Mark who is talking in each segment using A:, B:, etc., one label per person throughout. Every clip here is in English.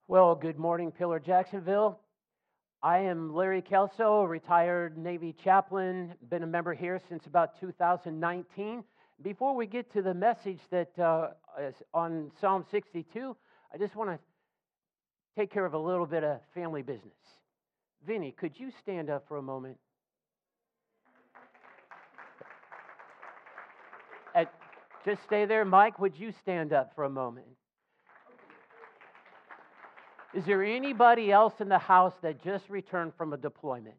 A: Well, good morning, Pillar Jacksonville. I am Larry Kelso, a retired Navy chaplain, been a member here since about 2019. Before we get to the message that is on Psalm 62, I just want to take care of a little bit of family business. Vinny, could you stand up for a moment? Just stay there. Mike, would you stand up for a moment? Is there anybody else in the house that just returned from a deployment?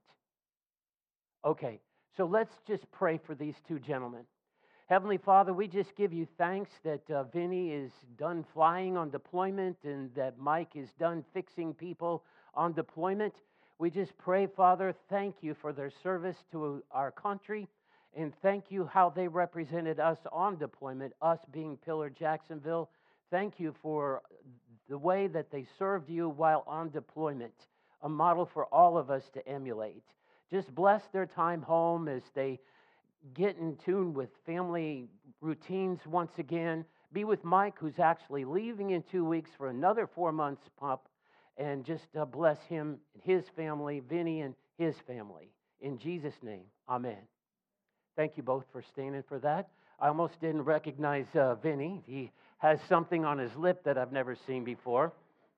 A: Okay, so let's just pray for these two gentlemen. Heavenly Father, we just give you thanks that Vinny is done flying on deployment and that Mike is done fixing people on deployment. We just pray, Father, thank you for their service to our country, and thank you how they represented us on deployment, us being Pillar Jacksonville. Thank you for the way that they served you while on deployment, a model for all of us to emulate. Just bless their time home as they get in tune with family routines once again. Be with Mike, who's actually leaving in 2 weeks for another 4 months pup, and just bless him and his family, Vinny and his family. In Jesus' name, amen. Thank you both for standing for that. I almost didn't recognize Vinny. He has something on his lip that I've never seen before.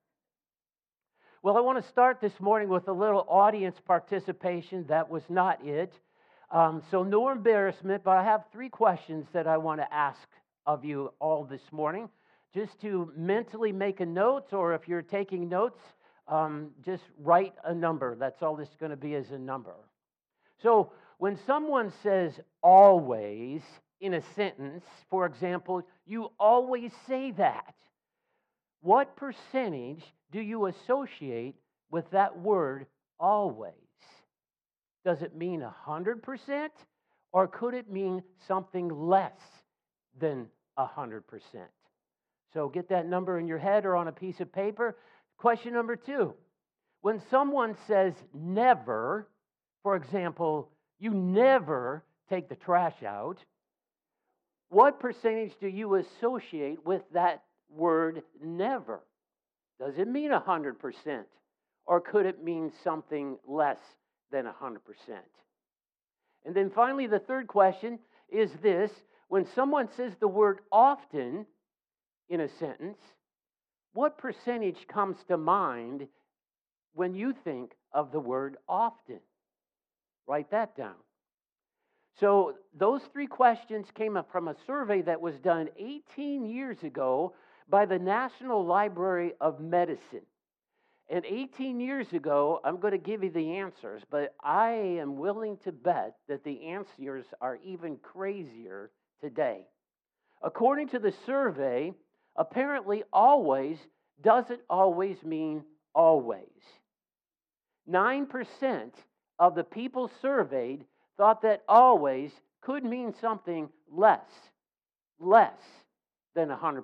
A: Well, I want to start this morning with a little audience participation. That was not it. So no embarrassment, but I have 3 questions that I want to ask of you all this morning. Just to mentally make a note, or if you're taking notes, just write a number. That's all this is going to be, is a number. So when someone says always in a sentence, for example, you always say that, what percentage do you associate with that word always? Does it mean 100%, or could it mean something less than 100%? So get that number in your head or on a piece of paper. Question number 2. When someone says never, for example, you never take the trash out, what percentage do you associate with that word never? Does it mean 100%, or could it mean something less than 100%? And then finally, the third question is this. When someone says the word often in a sentence, what percentage comes to mind when you think of the word often? Write that down. So those 3 questions came up from a survey that was done 18 years ago by the National Library of Medicine. And 18 years ago, I'm going to give you the answers, but I am willing to bet that the answers are even crazier today. According to the survey, apparently always doesn't always mean always. 9% of the people surveyed thought that always could mean something less than 100%.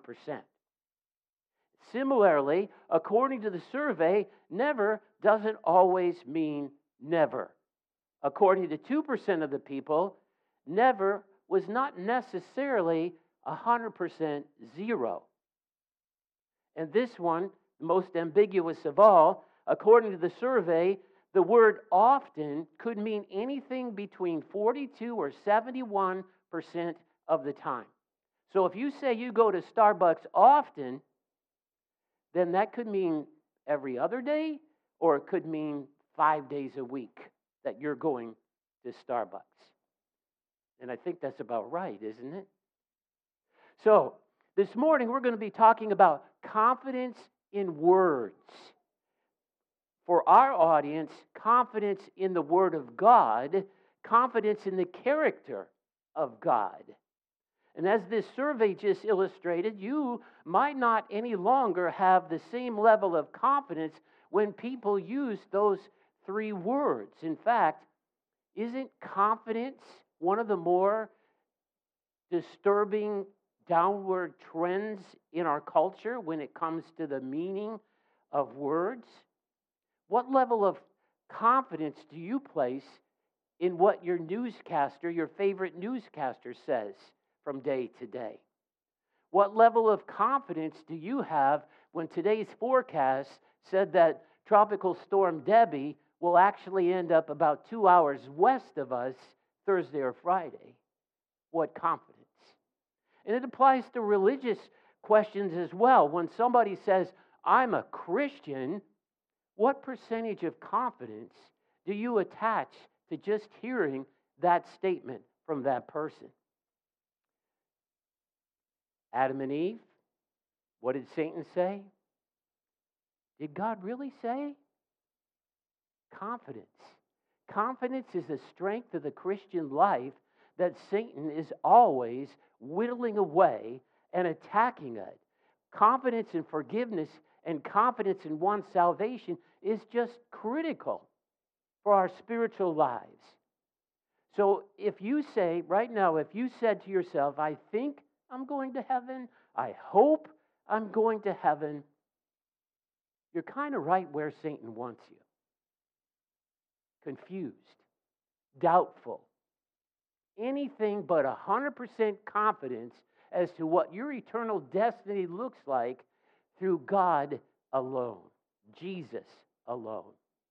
A: Similarly, according to the survey, never doesn't always mean never. According to 2% of the people, never was not necessarily 100% zero. And this one, the most ambiguous of all, according to the survey, the word often could mean anything between 42 or 71% of the time. So if you say you go to Starbucks often, then that could mean every other day, or it could mean 5 days a week that you're going to Starbucks. And I think that's about right, isn't it? So this morning we're going to be talking about confidence in words. For our audience, confidence in the Word of God, confidence in the character of God. And as this survey just illustrated, you might not any longer have the same level of confidence when people use those 3 words. In fact, isn't confidence one of the more disturbing downward trends in our culture when it comes to the meaning of words? What level of confidence do you place in what your newscaster, your favorite newscaster, says from day to day? What level of confidence do you have when today's forecast said that Tropical Storm Debbie will actually end up about 2 hours west of us Thursday or Friday. What confidence? And it applies to religious questions as well. When somebody says, I'm a Christian, what percentage of confidence do you attach to just hearing that statement from that person? Adam and Eve, what did Satan say? Did God really say? Confidence. Confidence is the strength of the Christian life that Satan is always whittling away and attacking it. Confidence in forgiveness and confidence in one's salvation is just critical for our spiritual lives. So if you say, right now, if you said to yourself, I think I'm going to heaven, I hope I'm going to heaven, you're kind of right where Satan wants you. Confused, doubtful, anything but 100% confidence as to what your eternal destiny looks like through God alone, Jesus alone.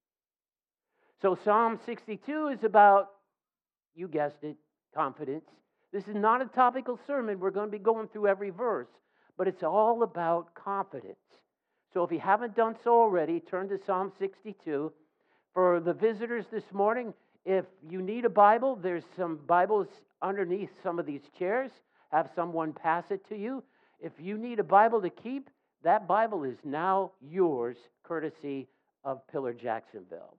A: So Psalm 62 is about, you guessed it, confidence. This is not a topical sermon. We're going to be going through every verse, but it's all about confidence. So if you haven't done so already, turn to Psalm 62. For the visitors this morning, if you need a Bible, there's some Bibles underneath some of these chairs. Have someone pass it to you. If you need a Bible to keep, that Bible is now yours, courtesy of Pillar Jacksonville.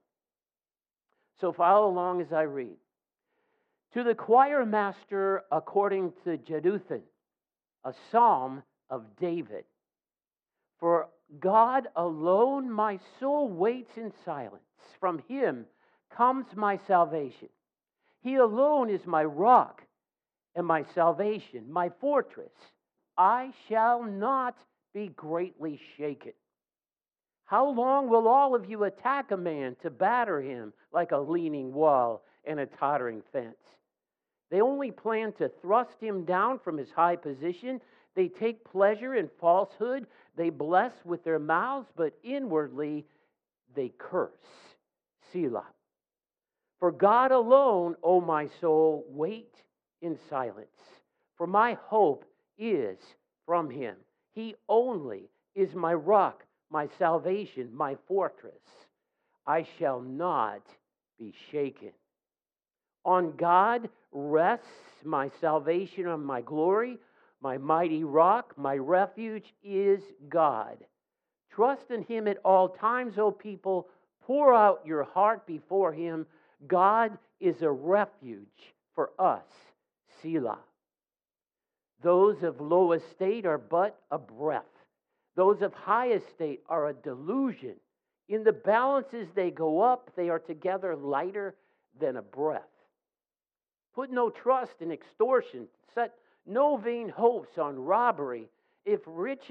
A: So follow along as I read. To the choir master according to Jeduthun, a psalm of David. For God alone my soul waits in silence. From him comes my salvation. He alone is my rock and my salvation, my fortress. I shall not be greatly shaken. How long will all of you attack a man to batter him like a leaning wall and a tottering fence? They only plan to thrust him down from his high position. They take pleasure in falsehood. They bless with their mouths, but inwardly they curse. Selah. For God alone, O my soul, wait in silence. For my hope is from him. He only is my rock, my salvation, my fortress. I shall not be shaken. On God rests my salvation and my glory. My mighty rock, my refuge is God. Trust in him at all times, O people. Pour out your heart before him. God is a refuge for us. Selah. Those of low estate are but a breath. Those of high estate are a delusion. In the balances they go up, they are together lighter than a breath. Put no trust in extortion. Set no vain hopes on robbery. If riches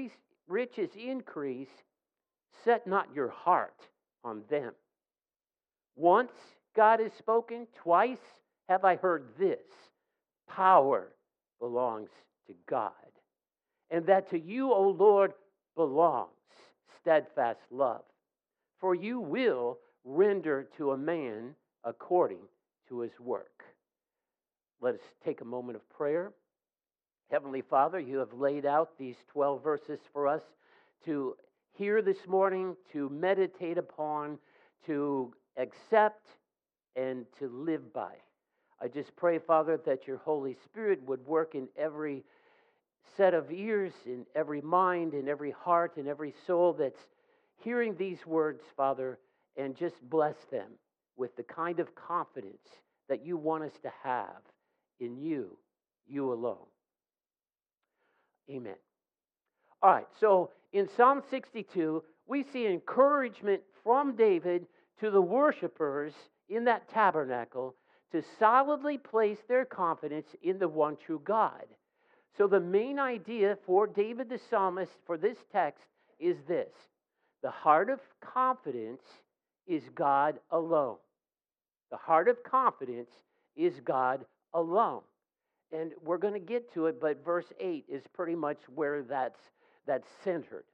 A: increase, set not your heart on them. Once God has spoken, twice have I heard this: power belongs to God, and that to you, O Lord, belongs steadfast love. For you will render to a man according to his work. Let us take a moment of prayer. Heavenly Father, you have laid out these 12 verses for us to hear this morning, to meditate upon, to accept, and to live by. I just pray, Father, that your Holy Spirit would work in every set of ears, in every mind, in every heart, in every soul that's hearing these words, Father, and just bless them with the kind of confidence that you want us to have in you, you alone. Amen. All right, so in Psalm 62, we see encouragement from David to the worshipers in that tabernacle to solidly place their confidence in the one true God. So the main idea for David the psalmist for this text is this: the heart of confidence is God alone. The heart of confidence is God alone. And we're going to get to it, but verse 8 is pretty much where that's centered.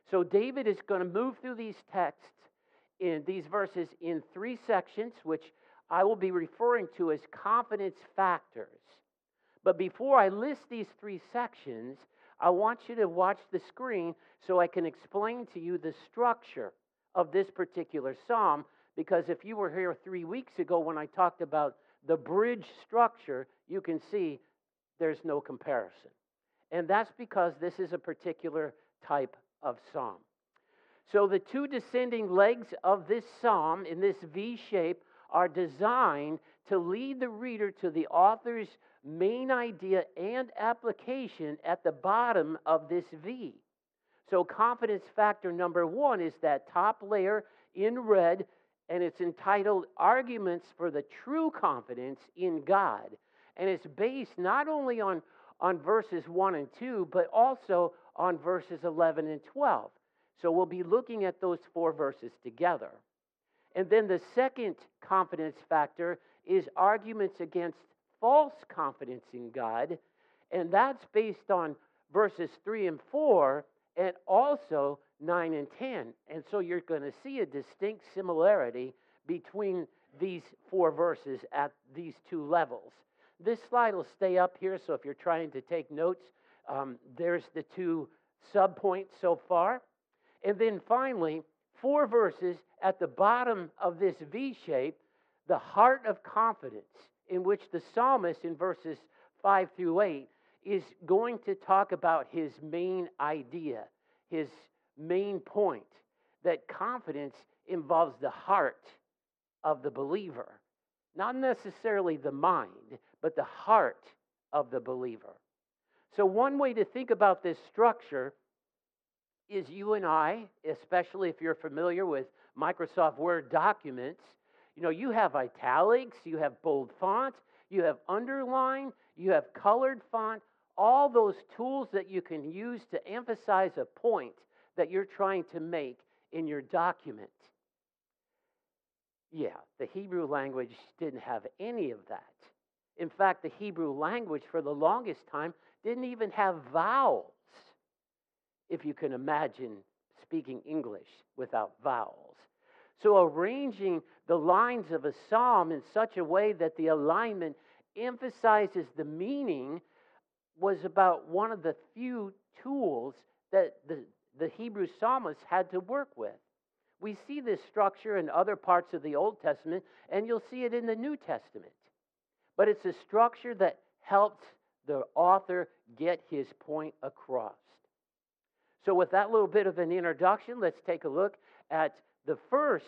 A: So David is going to move through these texts in these verses in three sections, which I will be referring to as confidence factors. But before I list these three sections, I want you to watch the screen so I can explain to you the structure of this particular psalm. Because if you were here 3 weeks ago when I talked about the bridge structure, you can see there's no comparison. And that's because this is a particular type of psalm. So the two descending legs of this psalm in this V shape are designed to lead the reader to the author's main idea and application at the bottom of this V. So confidence factor number one is that top layer in red, and it's entitled Arguments for the True Confidence in God. And it's based not only on verses 1 and 2, but also on verses 11 and 12. So we'll be looking at those 4 verses together. And then the second confidence factor is arguments against false confidence in God, and that's based on verses 3 and 4 and also 9 and 10. And so you're going to see a distinct similarity between these 4 verses at these 2 levels. This slide will stay up here, so if you're trying to take notes, there's the 2 subpoints so far. And then finally, 4 verses at the bottom of this V shape, the heart of confidence, in which the psalmist in verses 5 through 8 is going to talk about his main idea, his main point, that confidence involves the heart of the believer. Not necessarily the mind, but the heart of the believer. So one way to think about this structure is you and I, especially if you're familiar with Microsoft Word documents, you have italics, you have bold font, you have underline, you have colored font, all those tools that you can use to emphasize a point that you're trying to make in your document. Yeah, the Hebrew language didn't have any of that. In fact, the Hebrew language for the longest time didn't even have vowels, if you can imagine speaking English without vowels. So arranging the lines of a psalm in such a way that the alignment emphasizes the meaning was about one of the few tools that the Hebrew psalmist had to work with. We see this structure in other parts of the Old Testament, and you'll see it in the New Testament. But it's a structure that helps the author get his point across. So with that little bit of an introduction, let's take a look at the first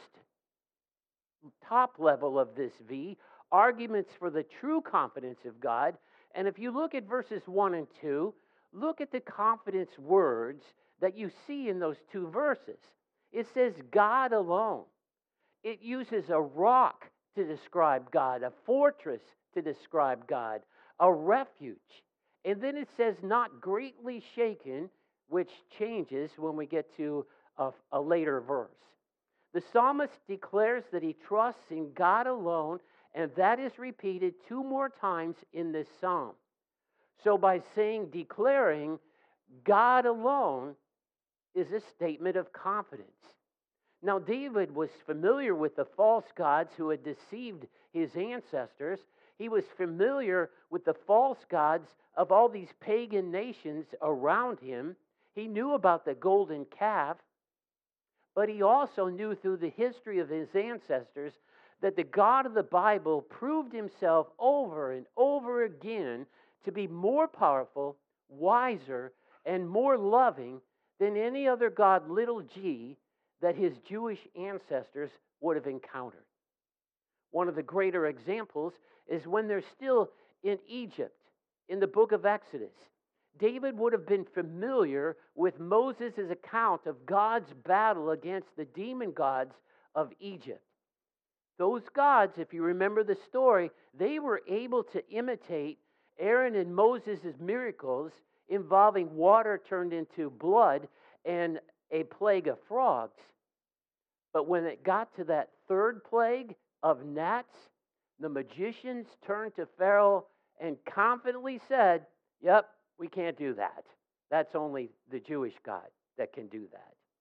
A: top level of this V, arguments for the true confidence of God. And if you look at verses 1 and 2, look at the confidence words that you see in those 2 verses. It says God alone. It uses a rock to describe God, a fortress to describe God, a refuge. And then it says not greatly shaken, which changes when we get to a later verse. The psalmist declares that he trusts in God alone, and that is repeated 2 more times in this psalm. So by declaring God alone is a statement of confidence. Now, David was familiar with the false gods who had deceived his ancestors. He was familiar with the false gods of all these pagan nations around him. He knew about the golden calf, but he also knew through the history of his ancestors that the God of the Bible proved himself over and over again to be more powerful, wiser, and more loving than any other god, little g, that his Jewish ancestors would have encountered. One of the greater examples is when they're still in Egypt, in the book of Exodus. David would have been familiar with Moses' account of God's battle against the demon gods of Egypt. Those gods, if you remember the story, they were able to imitate Aaron and Moses' miracles involving water turned into blood and a plague of frogs. But when it got to that 3rd plague of gnats, the magicians turned to Pharaoh and confidently said, "Yep, we can't do that. That's only the Jewish God that can do that."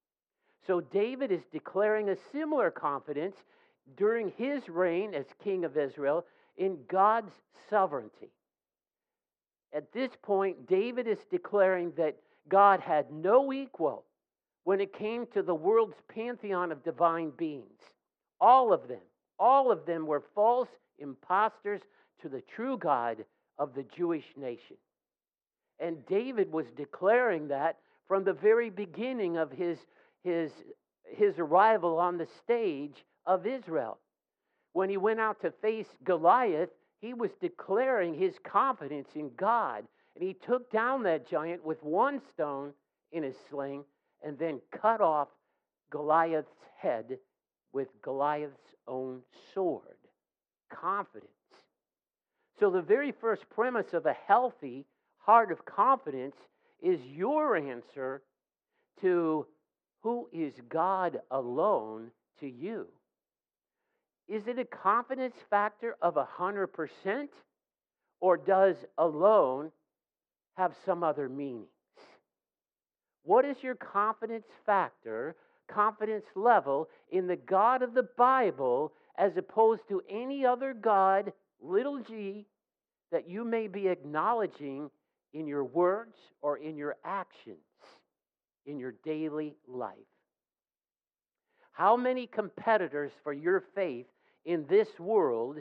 A: So David is declaring a similar confidence during his reign as king of Israel in God's sovereignty. At this point, David is declaring that God had no equal when it came to the world's pantheon of divine beings. All of them were false impostors to the true God of the Jewish nation. And David was declaring that from the very beginning of his arrival on the stage of Israel. When he went out to face Goliath, he was declaring his confidence in God. And he took down that giant with one stone in his sling and then cut off Goliath's head with Goliath's own sword. Confidence. So the very first premise of a healthy heart of confidence is your answer to who is God alone to you. Is it a confidence factor of 100%, or does alone have some other meanings? What is your confidence factor, confidence level in the God of the Bible as opposed to any other God, little g, that you may be acknowledging in your words or in your actions, in your daily life? How many competitors for your faith in this world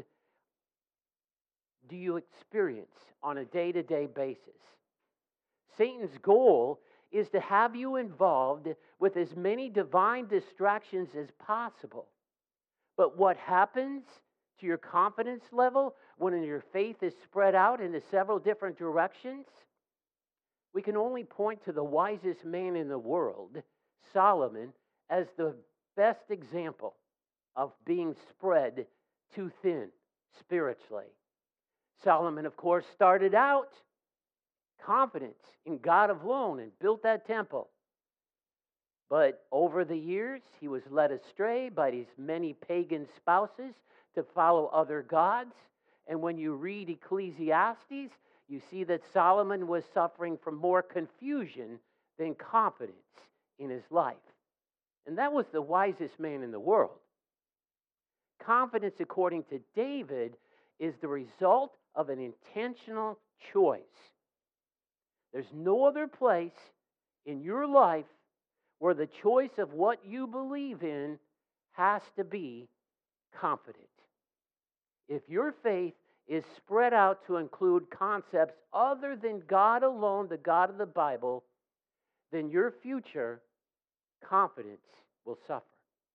A: do you experience on a day-to-day basis? Satan's goal is to have you involved with as many divine distractions as possible. But what happens to your confidence level when your faith is spread out into several different directions? We can only point to the wisest man in the world, Solomon, as the best example of being spread too thin spiritually. Solomon, of course, started out confident in God alone and built that temple. But over the years, he was led astray by these many pagan spouses to follow other gods. And when you read Ecclesiastes, you see that Solomon was suffering from more confusion than confidence in his life. And that was the wisest man in the world. Confidence, according to David, is the result of an intentional choice. There's no other place in your life where the choice of what you believe in has to be confident. If your faith is spread out to include concepts other than God alone, the God of the Bible, then your future confidence will suffer.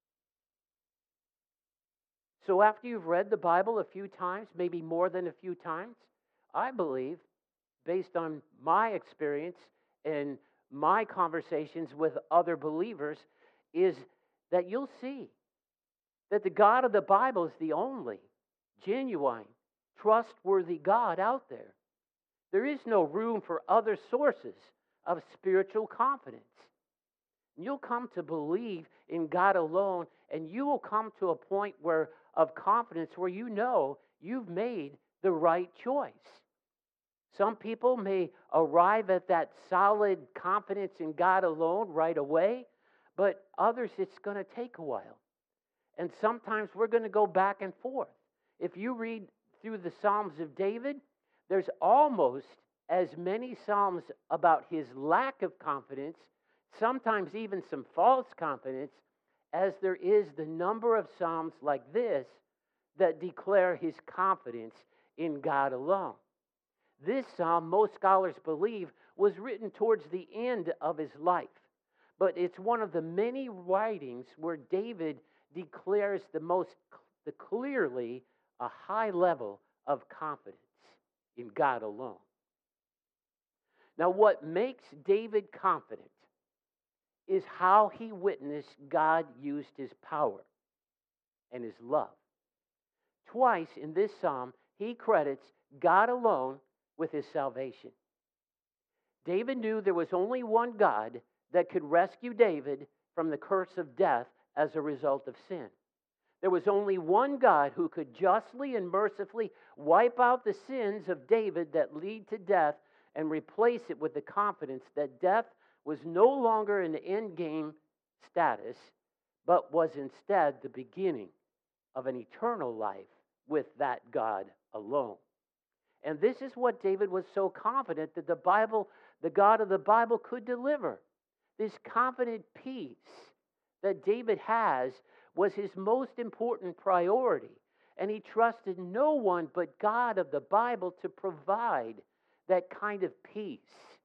A: So after you've read the Bible a few times, maybe more than a few times, I believe, based on my experience and my conversations with other believers, is that you'll see that the God of the Bible is the only genuine, trustworthy God out there. There is no room for other sources of spiritual confidence. You'll come to believe in God alone, and you will come to a point of confidence where you know you've made the right choice. Some people may arrive at that solid confidence in God alone right away, but others it's going to take a while. And sometimes we're going to go back and forth. If you read through the Psalms of David, there's almost as many Psalms about his lack of confidence, sometimes even some false confidence, as there is the number of Psalms like this that declare his confidence in God alone. This psalm, most scholars believe, was written towards the end of his life. But it's one of the many writings where David declares the clearly a high level of confidence in God alone. Now, what makes David confident is how he witnessed God used his power and his love. Twice in this psalm, he credits God alone with his salvation. David knew there was only one God that could rescue David from the curse of death as a result of sin. There was only one God who could justly and mercifully wipe out the sins of David that lead to death and replace it with the confidence that death was no longer an end game status, but was instead the beginning of an eternal life with that God alone. And this is what David was so confident that the Bible, the God of the Bible, could deliver. This confident peace that David has was his most important priority. And he trusted no one but God of the Bible to provide that kind of peace.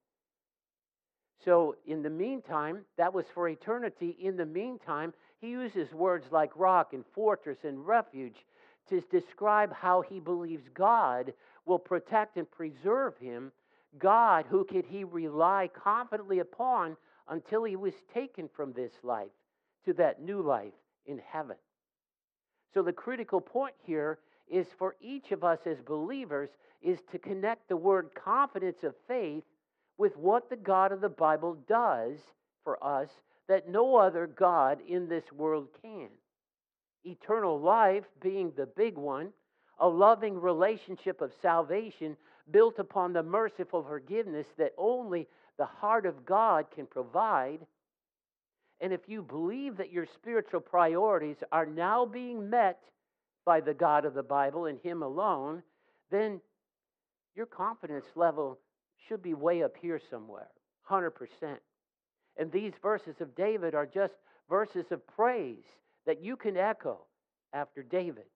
A: So, in the meantime, that was for eternity. In the meantime, he uses words like rock and fortress and refuge to describe how he believes God will protect and preserve him. God, who could he rely confidently upon until he was taken from this life to that new life in heaven. So the critical point here is for each of us as believers is to connect the word confidence of faith with what the God of the Bible does for us that no other God in this world can. Eternal life being the big one, a loving relationship of salvation built upon the merciful forgiveness that only the heart of God can provide. And if you believe that your spiritual priorities are now being met by the God of the Bible and Him alone, then your confidence level should be way up here somewhere, 100%. And these verses of David are just verses of praise that you can echo after David.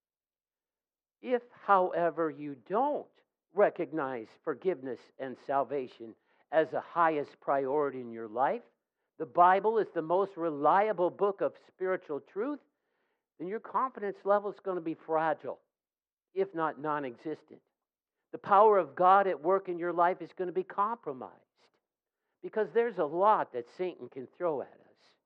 A: If, however, you don't recognize forgiveness and salvation as the highest priority in your life, the Bible is the most reliable book of spiritual truth, then your confidence level is going to be fragile, if not non-existent. The power of God at work in your life is going to be compromised because there's a lot that Satan can throw at us.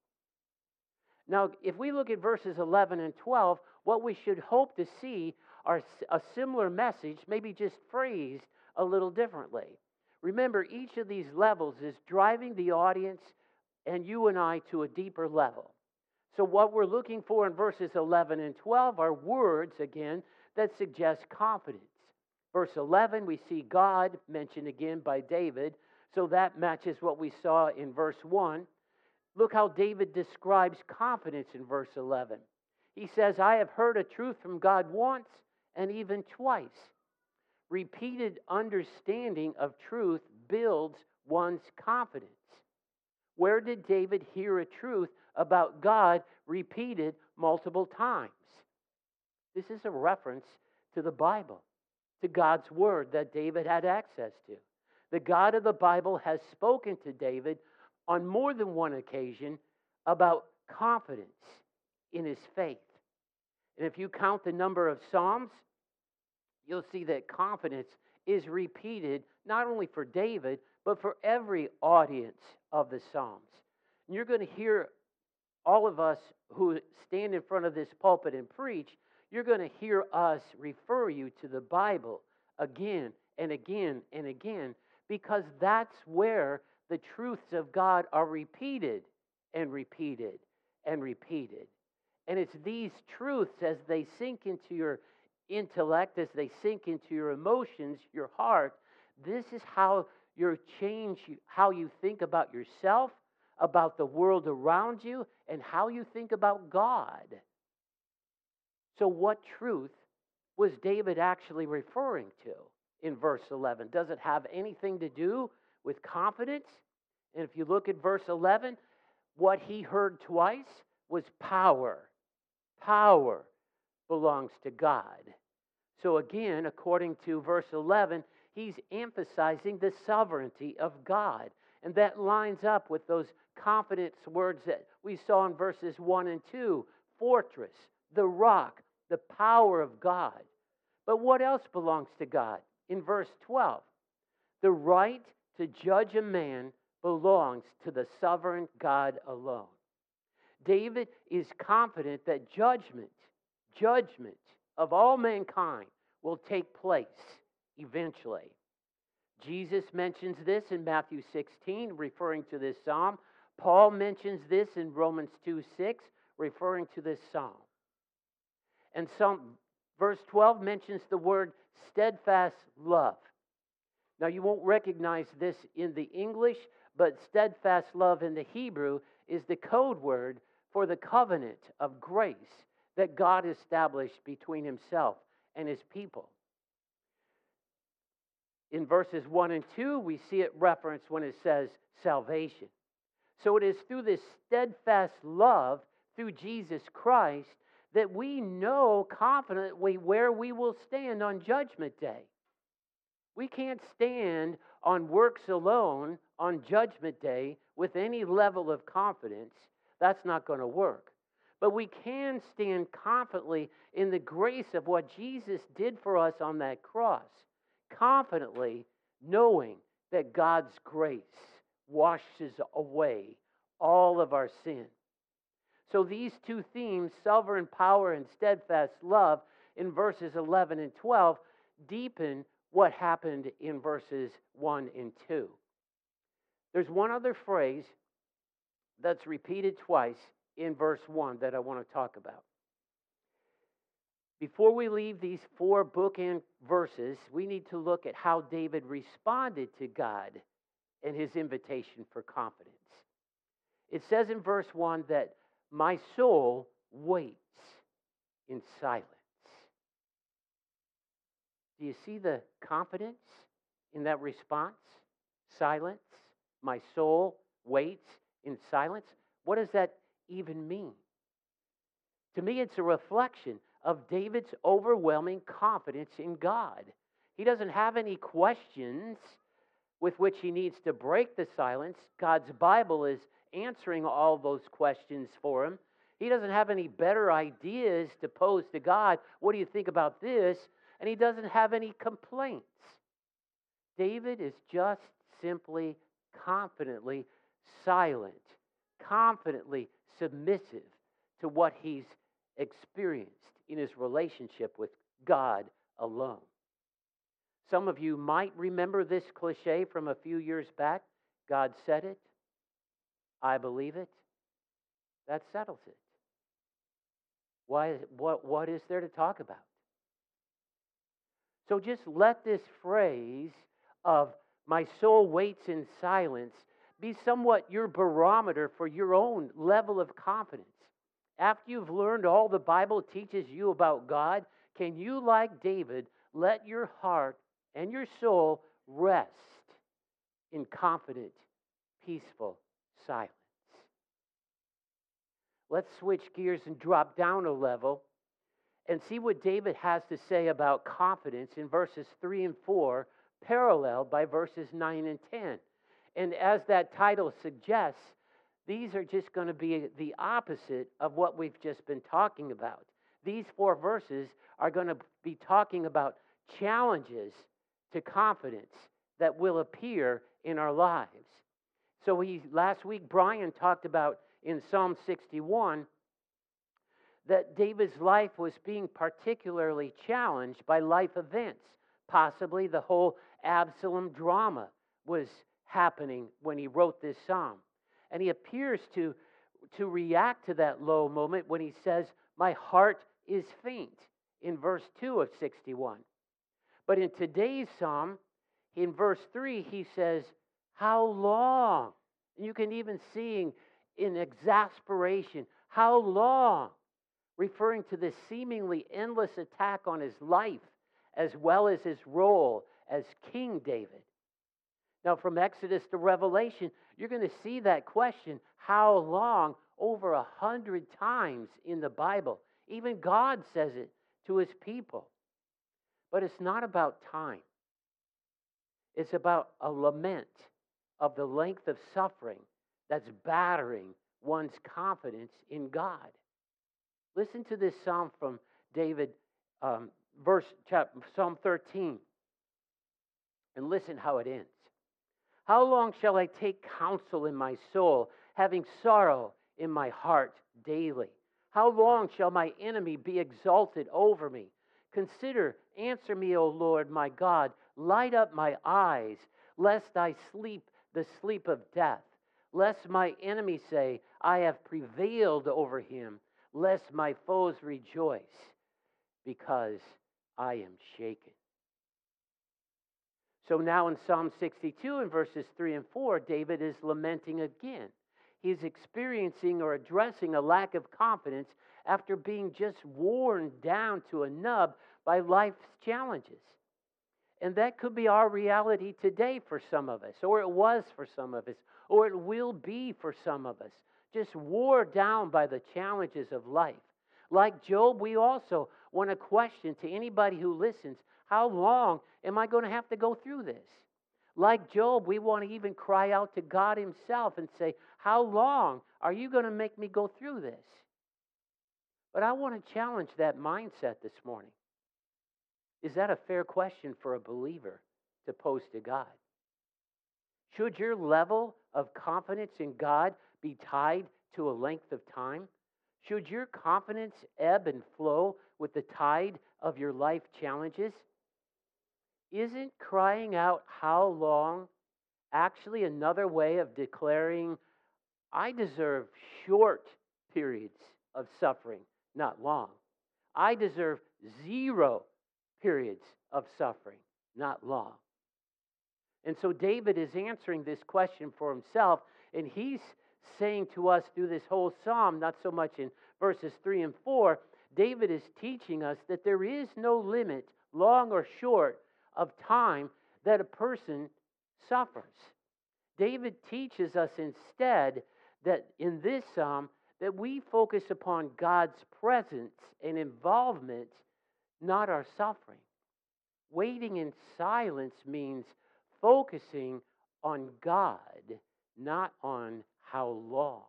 A: Now, if we look at verses 11 and 12, what we should hope to see are a similar message, maybe just phrased a little differently. Remember, each of these levels is driving the audience and you and I to a deeper level. So what we're looking for in verses 11 and 12 are words, again, that suggest confidence. Verse 11, we see God mentioned again by David, so that matches what we saw in verse 1. Look how David describes confidence in verse 11. He says, I have heard a truth from God once and even twice. Repeated understanding of truth builds one's confidence. Where did David hear a truth about God repeated multiple times? This is a reference to the Bible, to God's word that David had access to. The God of the Bible has spoken to David on more than one occasion about confidence in his faith. And if you count the number of Psalms, you'll see that confidence is repeated not only for David, but for every audience of the Psalms. And you're going to hear all of us who stand in front of this pulpit and preach, you're going to hear us refer you to the Bible again and again and again, because that's where the truths of God are repeated and repeated and repeated. And it's these truths as they sink into your intellect, as they sink into your emotions, your heart, this is how you change how you think about yourself, about the world around you, and how you think about God. So what truth was David actually referring to in verse 11? Does it have anything to do with confidence? And if you look at verse 11, what he heard twice was power. Power belongs to God. So again, according to verse 11, he's emphasizing the sovereignty of God. And that lines up with those confidence words that we saw in verses 1 and 2, fortress, the rock, the power of God. But what else belongs to God? In verse 12, the right to judge a man belongs to the sovereign God alone. David is confident that judgment of all mankind will take place eventually. Jesus mentions this in Matthew 16, referring to this psalm. Paul mentions this in Romans 2:6, referring to this psalm. And verse 12 mentions the word steadfast love. Now, you won't recognize this in the English, but steadfast love in the Hebrew is the code word for the covenant of grace that God established between himself and his people. In verses 1 and 2, we see it referenced when it says salvation. So it is through this steadfast love through Jesus Christ that we know confidently where we will stand on Judgment Day. We can't stand on works alone on Judgment Day with any level of confidence. That's not going to work. But we can stand confidently in the grace of what Jesus did for us on that cross, confidently knowing that God's grace washes away all of our sin. So these two themes, sovereign power and steadfast love, in verses 11 and 12, deepen what happened in verses 1 and 2. There's one other phrase that's repeated twice in verse 1 that I want to talk about. Before we leave these 4 bookend verses, we need to look at how David responded to God and his invitation for confidence. It says in verse 1 that my soul waits in silence. Do you see the confidence in that response? Silence. My soul waits in silence. What does that even mean? To me, it's a reflection of David's overwhelming confidence in God. He doesn't have any questions with which he needs to break the silence. God's Bible is answering all those questions for him. He doesn't have any better ideas to pose to God. What do you think about this? And he doesn't have any complaints. David is just simply confidently silent, confidently submissive to what he's experienced in his relationship with God alone. Some of you might remember this cliche from a few years back. God said it. I believe it. That settles it. What is there to talk about? So just let this phrase of my soul waits in silence be somewhat your barometer for your own level of confidence. After you've learned all the Bible teaches you about God, can you, like David, let your heart and your soul rest in confident, peaceful silence? Let's switch gears and drop down a level and see what David has to say about confidence in verses 3 and 4, paralleled by verses 9 and 10. And as that title suggests, these are just going to be the opposite of what we've just been talking about. These 4 verses are going to be talking about challenges to confidence that will appear in our lives. So last week, Brian talked about in Psalm 61 that David's life was being particularly challenged by life events. Possibly the whole Absalom drama was happening when he wrote this psalm. And he appears to react to that low moment when he says, my heart is faint, in verse 2 of 61. But in today's psalm, in verse 3, he says, how long? And you can even see in exasperation, how long? Referring to this seemingly endless attack on his life, as well as his role as King David. Now, from Exodus to Revelation, you're going to see that question, how long, over 100 times in the Bible. Even God says it to his people. But it's not about time. It's about a lament of the length of suffering that's battering one's confidence in God. Listen to this psalm from David, Psalm 13, and listen how it ends. How long shall I take counsel in my soul, having sorrow in my heart daily? How long shall my enemy be exalted over me? Consider, answer me, O Lord, my God. Light up my eyes, lest I sleep the sleep of death. Lest my enemy say, I have prevailed over him. Lest my foes rejoice, because I am shaken. So now in Psalm 62, in verses 3 and 4, David is lamenting again. he's experiencing or addressing a lack of confidence after being just worn down to a nub by life's challenges. And that could be our reality today for some of us, or it was for some of us, or it will be for some of us. Just wore down by the challenges of life. Like Job, we also want to question to anybody who listens, how long am I going to have to go through this? Like Job, we want to even cry out to God himself and say, how long are you going to make me go through this? But I want to challenge that mindset this morning. Is that a fair question for a believer to pose to God? Should your level of confidence in God be tied to a length of time? Should your confidence ebb and flow with the tide of your life challenges? Isn't crying out, how long, actually another way of declaring, I deserve short periods of suffering, not long. I deserve 0 periods of suffering, not long. And so David is answering this question for himself, and he's saying to us through this whole psalm, not so much in verses 3 and 4, David is teaching us that there is no limit, long or short, of time that a person suffers. David teaches us instead that in this psalm that we focus upon God's presence and involvement, not our suffering. Waiting in silence means focusing on God, not on how long.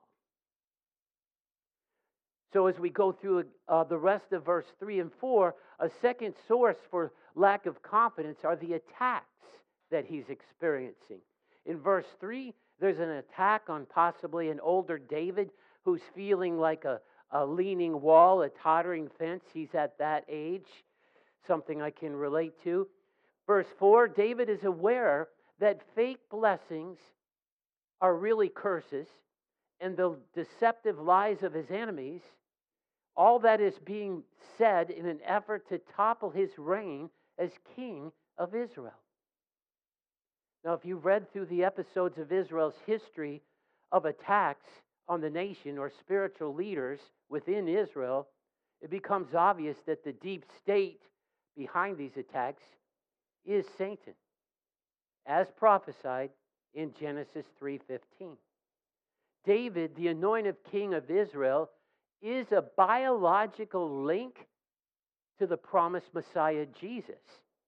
A: So as we go through the rest of verse 3 and 4, a second source for lack of confidence are the attacks that he's experiencing. In verse 3, there's an attack on possibly an older David who's feeling like a leaning wall, a tottering fence. He's at that age, something I can relate to. Verse 4, David is aware that fake blessings are really curses, and the deceptive lies of his enemies, all that is being said in an effort to topple his reign as king of Israel. Now, if you've read through the episodes of Israel's history of attacks on the nation or spiritual leaders within Israel, it becomes obvious that the deep state behind these attacks is Satan, as prophesied in Genesis 3:15. David, the anointed king of Israel, is a biological link to the promised Messiah Jesus,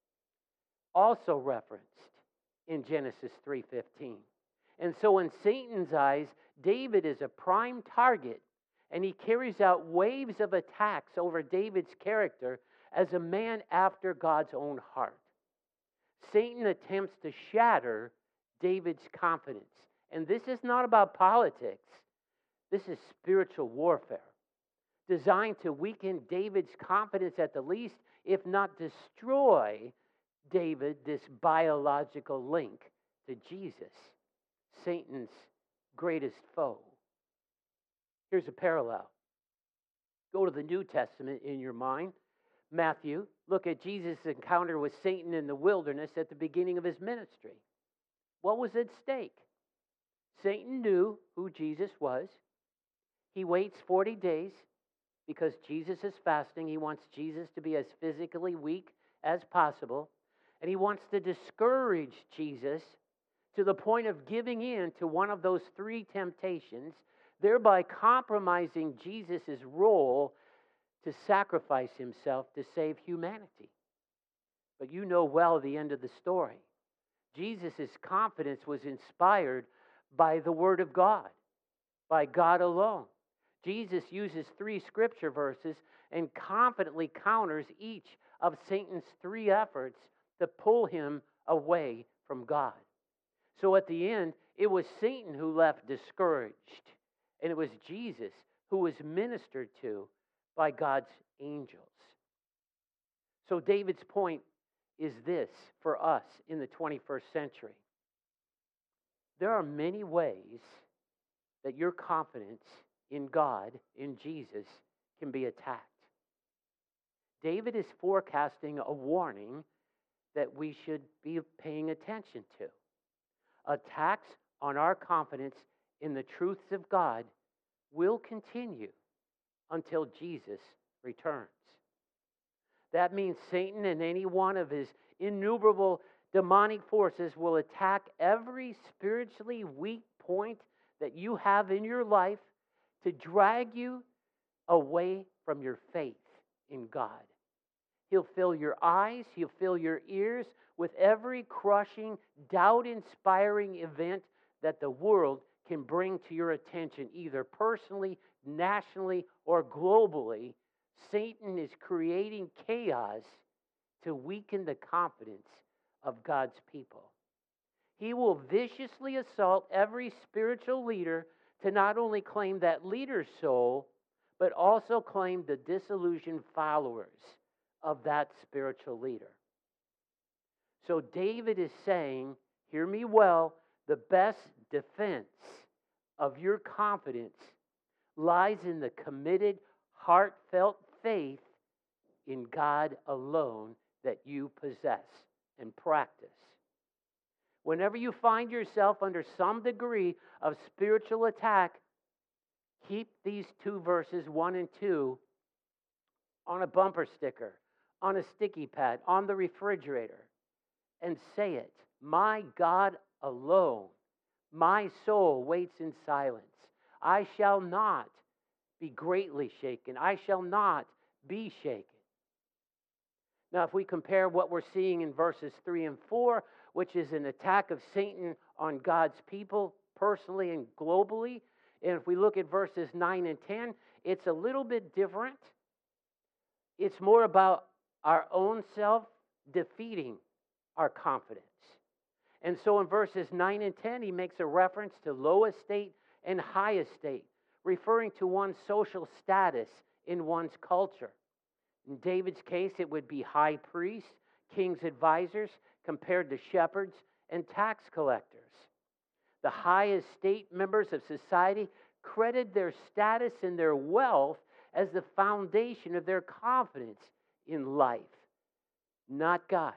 A: also referenced in Genesis 3:15. And so in Satan's eyes, David is a prime target, and he carries out waves of attacks over David's character as a man after God's own heart. Satan attempts to shatter David's confidence. And this is not about politics. This is spiritual warfare, designed to weaken David's confidence at the least, if not destroy David, this biological link to Jesus, Satan's greatest foe. Here's a parallel. Go to the New Testament in your mind. Matthew, look at Jesus' encounter with Satan in the wilderness at the beginning of his ministry. What was at stake? Satan knew who Jesus was. He waits 40 days because Jesus is fasting. He wants Jesus to be as physically weak as possible. And he wants to discourage Jesus to the point of giving in to one of those 3 temptations, thereby compromising Jesus' role to sacrifice himself to save humanity. But you know well the end of the story. Jesus' confidence was inspired by the Word of God, by God alone. Jesus uses 3 scripture verses and confidently counters each of Satan's 3 efforts to pull him away from God. So at the end, it was Satan who left discouraged, and it was Jesus who was ministered to by God's angels. So David's point is this for us in the 21st century. There are many ways that your confidence in God, in Jesus, can be attacked. David is forecasting a warning that we should be paying attention to. Attacks on our confidence in the truths of God will continue until Jesus returns. That means Satan and any one of his innumerable demonic forces will attack every spiritually weak point that you have in your life to drag you away from your faith in God. He'll fill your eyes, he'll fill your ears with every crushing, doubt-inspiring event that the world can bring to your attention, either personally, nationally, or globally. Satan is creating chaos to weaken the confidence of God's people. He will viciously assault every spiritual leader to not only claim that leader's soul, but also claim the disillusioned followers of that spiritual leader. So David is saying, hear me well, the best defense of your confidence lies in the committed, heartfelt faith in God alone that you possess and practice. Whenever you find yourself under some degree of spiritual attack, keep these two verses, 1 and 2, on a bumper sticker, on a sticky pad, on the refrigerator, and say it. My God alone, my soul waits in silence. I shall not be greatly shaken. I shall not be shaken. Now, if we compare what we're seeing in verses 3 and 4, which is an attack of Satan on God's people personally and globally, and if we look at verses 9 and 10, it's a little bit different. It's more about our own self defeating our confidence. And so in verses 9 and 10, he makes a reference to low estate and high estate, referring to one's social status in one's culture. In David's case, it would be high priests, king's advisors, compared to shepherds and tax collectors. The high estate members of society credit their status and their wealth as the foundation of their confidence in life, not God.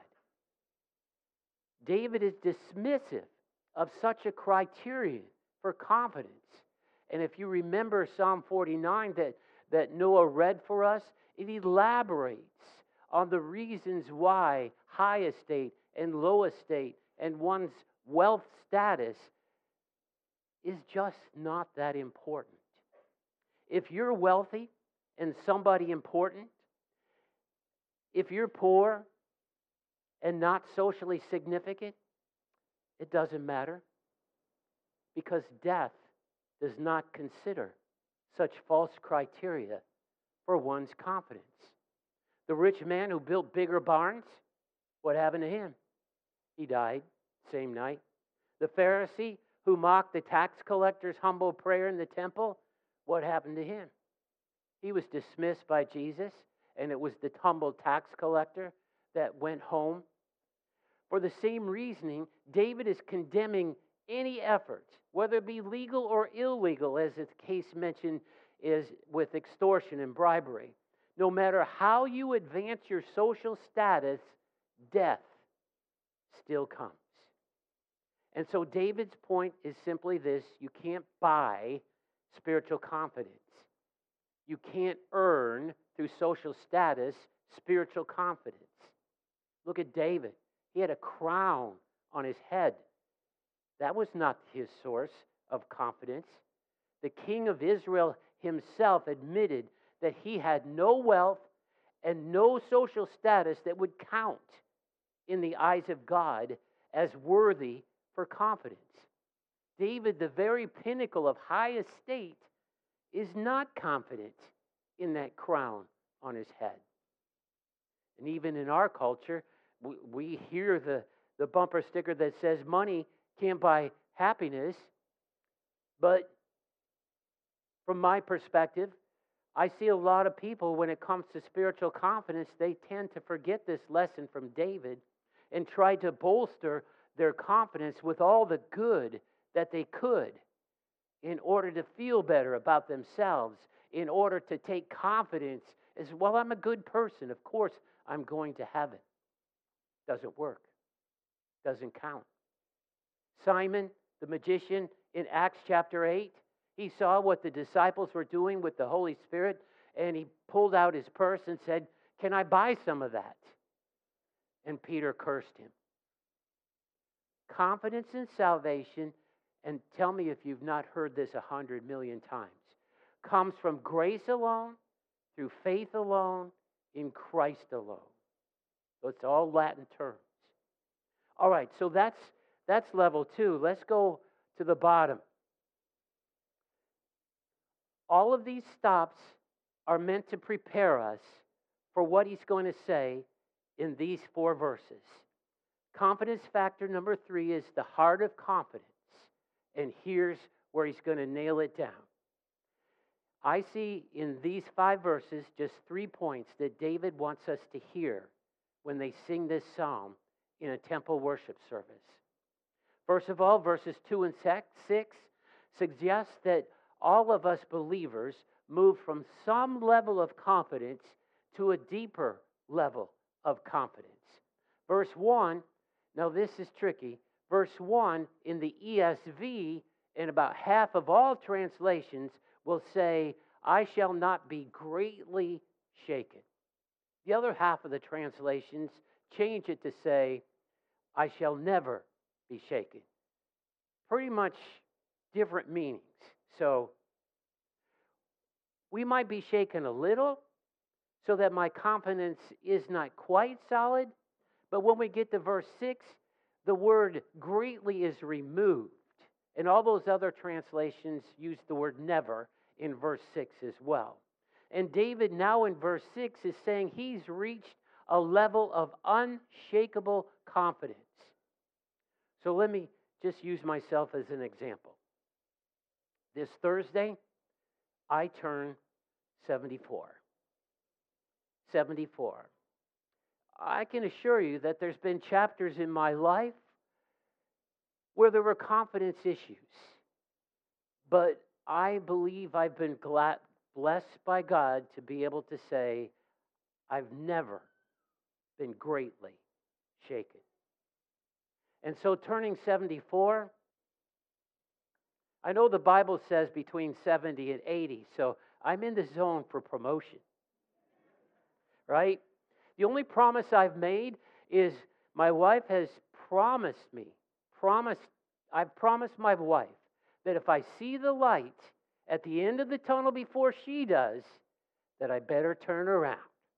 A: David is dismissive of such a criterion for confidence. And if you remember Psalm 49 that Noah read for us, it elaborates on the reasons why high estate and low estate and one's wealth status is just not that important. If you're wealthy and somebody important, if you're poor and not socially significant, it doesn't matter, because death does not consider such false criteria for one's confidence. The rich man who built bigger barns, what happened to him? He died same night. The Pharisee who mocked the tax collector's humble prayer in the temple, what happened to him? He was dismissed by Jesus, and it was the humble tax collector that went home. For the same reasoning, David is condemning any effort, whether it be legal or illegal, as the case mentioned is with extortion and bribery. No matter how you advance your social status, death still comes. And so David's point is simply this: you can't buy spiritual confidence. You can't earn through social status spiritual confidence. Look at David. He had a crown on his head. That was not his source of confidence. The king of Israel himself admitted that he had no wealth and no social status that would count in the eyes of God as worthy for confidence. David, the very pinnacle of high estate, is not confident in that crown on his head. And even in our culture, we hear the bumper sticker that says money can't buy happiness. But from my perspective, I see a lot of people, when it comes to spiritual confidence, they tend to forget this lesson from David and try to bolster their confidence with all the good that they could in order to feel better about themselves, in order to take confidence as, well, I'm a good person. Of course, I'm going to heaven. Doesn't work. Doesn't count. Simon, the magician in Acts chapter 8. He saw what the disciples were doing with the Holy Spirit, and he pulled out his purse and said, "Can I buy some of that?" And Peter cursed him. Confidence in salvation, and tell me if you've not heard this 100 million times, comes from grace alone, through faith alone, in Christ alone. So it's all Latin terms. All right, so that's level 2. Let's go to the bottom. All of these stops are meant to prepare us for what he's going to say in these 4 verses. Confidence factor number 3 is the heart of confidence. And here's where he's going to nail it down. I see in these 5 verses just 3 points that David wants us to hear when they sing this psalm in a temple worship service. First of all, verses 2 and 6 suggest that all of us believers move from some level of confidence to a deeper level of confidence. Verse 1, now this is tricky. Verse 1 in the ESV, and about half of all translations, will say, "I shall not be greatly shaken." The other half of the translations change it to say, "I shall never be shaken." Pretty much different meanings. So, we might be shaken a little so that my confidence is not quite solid. But when we get to verse 6, the word greatly is removed. And all those other translations use the word never in verse 6 as well. And David now in verse 6 is saying he's reached a level of unshakable confidence. So let me just use myself as an example. This Thursday, I turn 74. 74. I can assure you that there's been chapters in my life where there were confidence issues. But I believe I've been blessed by God to be able to say, I've never been greatly shaken. And so turning 74, I know the Bible says between 70 and 80, so I'm in the zone for promotion. Right? The only promise I've made is my wife has promised me, I've promised my wife that if I see the light at the end of the tunnel before she does, that I better turn around.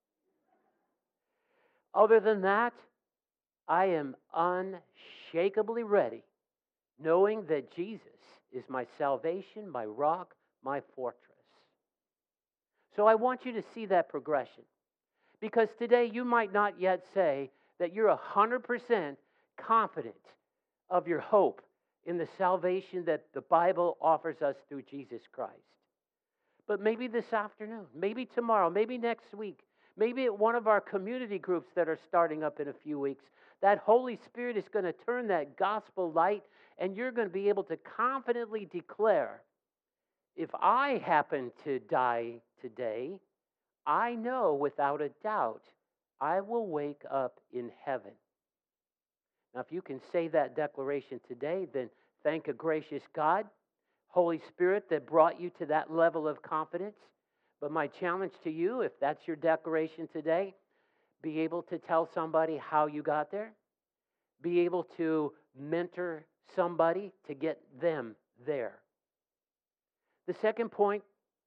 A: Other than that, I am unshakably ready, knowing that Jesus is my salvation, my rock, my fortress. So I want you to see that progression. Because today you might not yet say that you're 100% confident of your hope in the salvation that the Bible offers us through Jesus Christ. But maybe this afternoon, maybe tomorrow, maybe next week, maybe at one of our community groups that are starting up in a few weeks, that Holy Spirit is going to turn that gospel light and you're going to be able to confidently declare, if I happen to die today, I know without a doubt I will wake up in heaven. Now, if you can say that declaration today, then thank a gracious God, Holy Spirit, that brought you to that level of confidence. But my challenge to you, if that's your declaration today, be able to tell somebody how you got there. Be able to mentor somebody to get them there. The second point,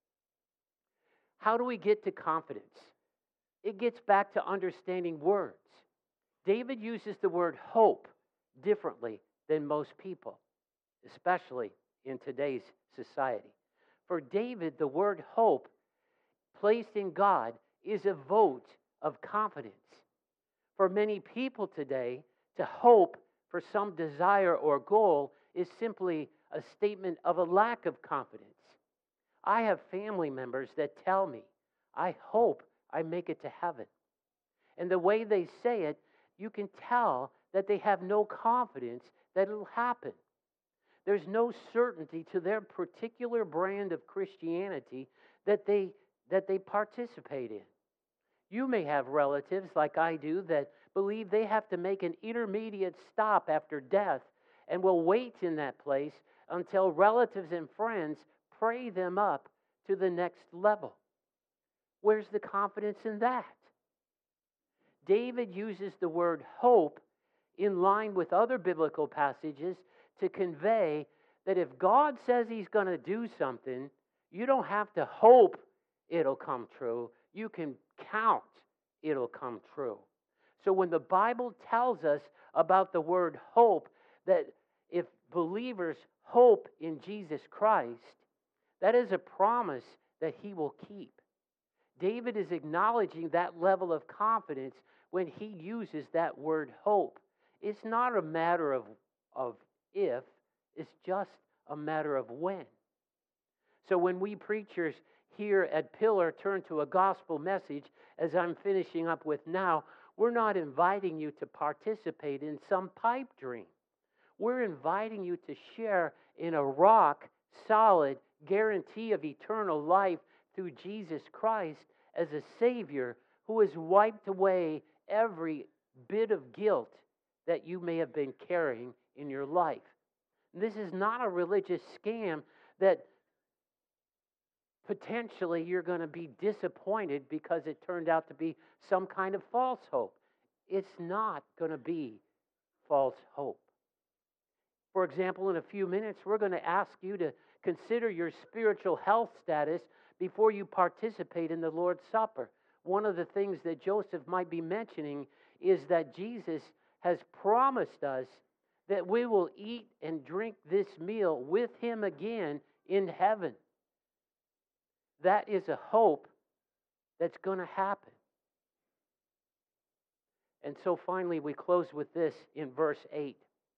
A: how do we get to confidence? It gets back to understanding words. David uses the word hope differently than most people, especially in today's society. For David, the word hope placed in God is a vote of confidence. For many people today, to hope for some desire or goal is simply a statement of a lack of confidence. I have family members that tell me, I hope I make it to heaven. And the way they say it, you can tell that they have no confidence that it'll happen. There's no certainty to their particular brand of Christianity that they participate in. You may have relatives like I do that believe they have to make an intermediate stop after death and will wait in that place until relatives and friends pray them up to the next level. Where's the confidence in that? David uses the word hope in line with other biblical passages to convey that if God says He's going to do something, you don't have to hope it'll come true. You can count it'll come true. So when the Bible tells us about the word hope, that if believers hope in Jesus Christ, that is a promise that He will keep. David is acknowledging that level of confidence when he uses that word hope. It's not a matter of if, it's just a matter of when. So when we preachers here at Pillar turn to a gospel message, as I'm finishing up with now, we're not inviting you to participate in some pipe dream. We're inviting you to share in a rock solid guarantee of eternal life through Jesus Christ as a Savior who has wiped away every bit of guilt that you may have been carrying in your life. This is not a religious scam that potentially you're going to be disappointed because it turned out to be some kind of false hope. It's not going to be false hope. For example, in a few minutes, we're going to ask you to consider your spiritual health status before you participate in the Lord's Supper. One of the things that Joseph might be mentioning is that Jesus has promised us that we will eat and drink this meal with Him again in heaven. That is a hope that's going to happen. And so finally, we close with this in verse 8.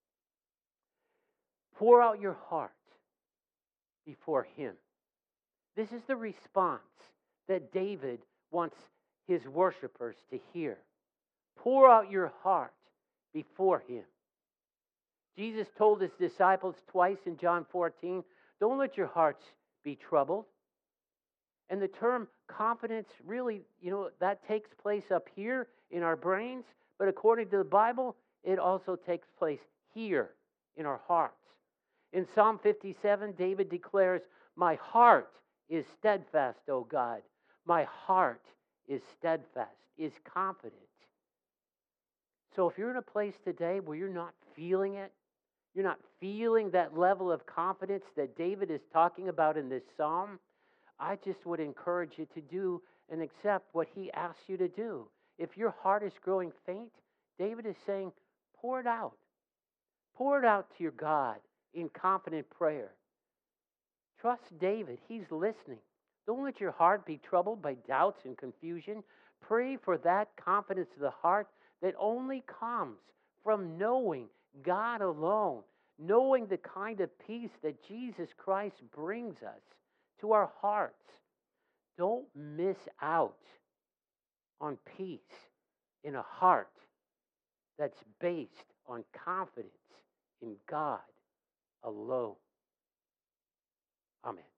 A: Pour out your heart before Him. This is the response that David wants his worshipers to hear. Pour out your heart before Him. Jesus told His disciples twice in John 14, don't let your hearts be troubled. And the term confidence really, that takes place up here in our brains, but according to the Bible, it also takes place here in our hearts. In Psalm 57, David declares, my heart is steadfast, O God. My heart is steadfast, is confident. So if you're in a place today where you're not feeling it, you're not feeling that level of confidence that David is talking about in this psalm, I just would encourage you to do and accept what he asks you to do. If your heart is growing faint, David is saying, pour it out. Pour it out to your God in confident prayer. Trust David. He's listening. Don't let your heart be troubled by doubts and confusion. Pray for that confidence of the heart that only comes from knowing God alone, knowing the kind of peace that Jesus Christ brings us to our hearts. Don't miss out on peace in a heart that's based on confidence in God alone. Amen.